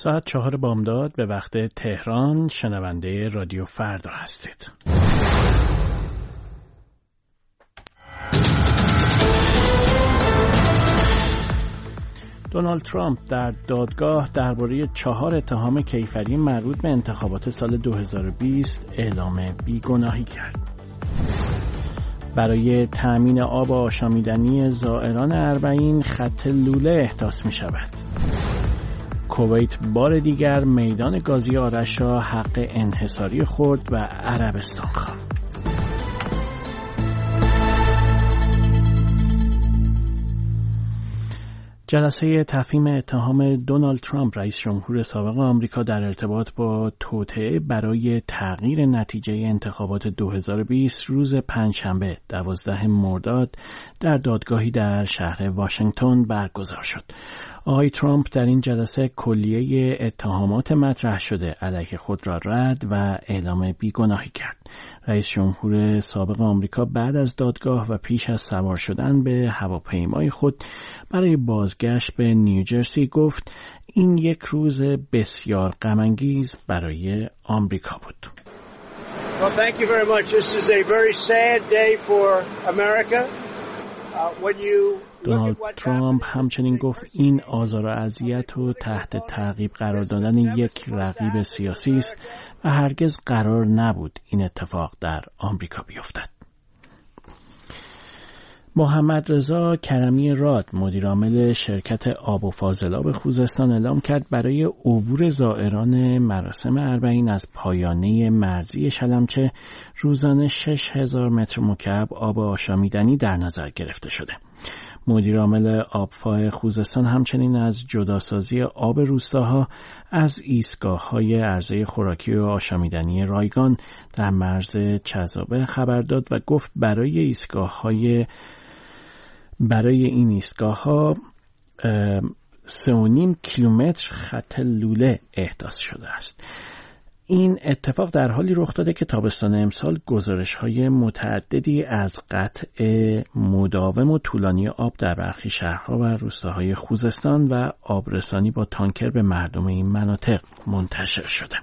ساعت 4 بامداد به وقت تهران. شنونده رادیو فردا هستید. دونالد ترامپ در دادگاه درباره 4 اتهام کیفری مربوط به انتخابات سال 2020 اعلام بیگناهی کرد. برای تأمین آب آشامیدنی زائران اربعین خط لوله احداث می شود. کویت بار دیگر میدان گازی آرش را حق انحصاری خورد و عربستان خواند. جلسه تفهیم اتهام دونالد ترامپ رئیس جمهور سابق آمریکا در ارتباط با توطئه برای تغییر نتیجه انتخابات 2020 روز پنجشنبه 12 مرداد در دادگاهی در شهر واشنگتن برگزار شد. آقای ترامپ در این جلسه کلیه اتهامات مطرح شده علیه خود را رد و اعلام بیگناهی کرد. رئیس جمهور سابق آمریکا بعد از دادگاه و پیش از سوار شدن به هواپیمای خود برای بازگشت به نیوجرسی گفت این یک روز بسیار غم‌انگیز برای آمریکا بود. Well, thank you very much. This is a very sad day for America. دونالد ترامپ همچنین گفت این آزار و اذیت و تحت تعقیب قرار دادن یک رقیب سیاسی است و هرگز قرار نبود این اتفاق در آمریکا بیفتد. محمد رضا کرمی راد مدیرعامل شرکت آب و فاضلاب خوزستان اعلام کرد برای عبور زائران مراسم اربعین از پایانه مرزی شلمچه روزانه 6,000 متر مکعب آب آشامیدنی در نظر گرفته شده. مدیرعامل آبفاه خوزستان همچنین از جداسازی آب روستاها از ایستگاه‌های عرضه خوراکی و آشامیدنی رایگان در مرز چزابه خبر داد و گفت برای این ایستگاه‌ها 3.5 کیلومتر خط لوله احداث شده است. این اتفاق در حالی رخ داده که تابستان امسال گزارش‌های متعددی از قطع مداوم و طولانی آب در برخی شهرها و روستاهای خوزستان و آبرسانی با تانکر به مردم این مناطق منتشر شده.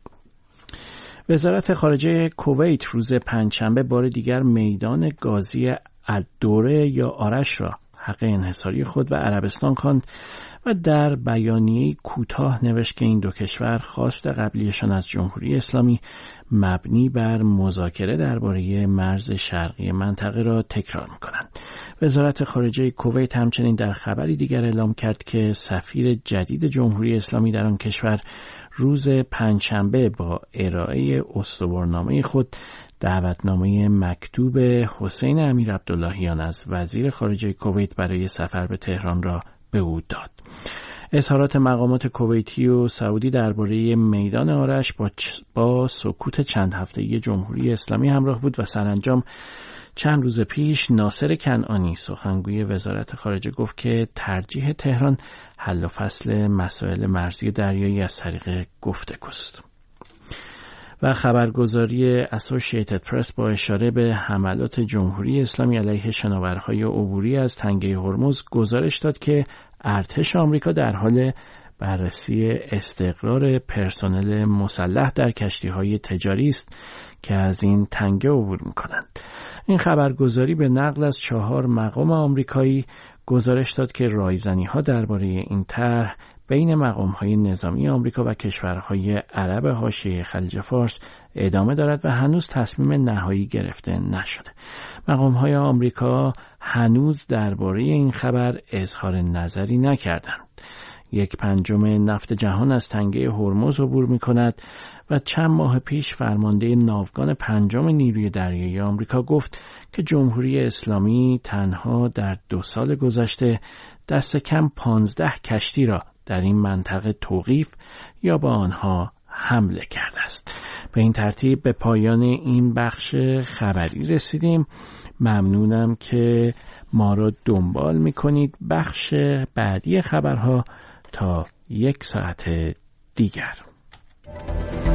وزارت خارجه کویت روز پنجشنبه بار دیگر میدان گازی الدوره یا آرش را حق انحصاری خود و عربستان خواند و در بیانیه کوتاه نوشت که این دو کشور خواست قبلیشان از جمهوری اسلامی مبنی بر مذاکره درباره مرز شرقی منطقه را تکرار می‌کنند. وزارت خارجه کویت همچنین در خبری دیگر اعلام کرد که سفیر جدید جمهوری اسلامی در آن کشور روز پنجشنبه با ارائه استوارنامه خود دعوتنامه مکتوب حسین امیر عبداللهیان از وزیر خارجه کویت برای سفر به تهران را به او داد. اظهارات مقامات کویتی و سعودی درباره میدان آرش با سکوت چند هفته‌ای جمهوری اسلامی همراه بود و سرانجام چند روز پیش ناصر کنعانی سخنگوی وزارت خارجه گفت که ترجیح تهران حل و فصل مسائل مرزی دریایی از طریق گفتگوست. و خبرگزاری اسوسییتد پرس با اشاره به حملات جمهوری اسلامی علیه شناورهای عبوری از تنگه هرمز گزارش داد که ارتش آمریکا در حال بررسی استقرار پرسنل مسلح در کشتی‌های تجاری است که از این تنگه عبور می‌کنند. این خبرگزاری به نقل از 4 مقام آمریکایی گزارش داد که رایزنی‌ها درباره این طرح بین مقام‌های نظامی آمریکا و کشورهای عرب حاشیه خلیج فارس ادامه دارد و هنوز تصمیم نهایی گرفته نشده. مقام‌های آمریکا هنوز درباره این خبر اظهار نظری نکردند. 1/5 نفت جهان از تنگه هرمز عبور می‌کند و چند ماه پیش فرمانده ناوگان 5 نیروی دریایی آمریکا گفت که جمهوری اسلامی تنها در 2 سال گذشته دست کم 15 کشتی را در این منطقه توقیف یا با آنها حمله کرده است. به این ترتیب به پایان این بخش خبری رسیدیم. ممنونم که ما را دنبال می‌کنید. بخش بعدی خبرها تا 1 ساعت دیگر.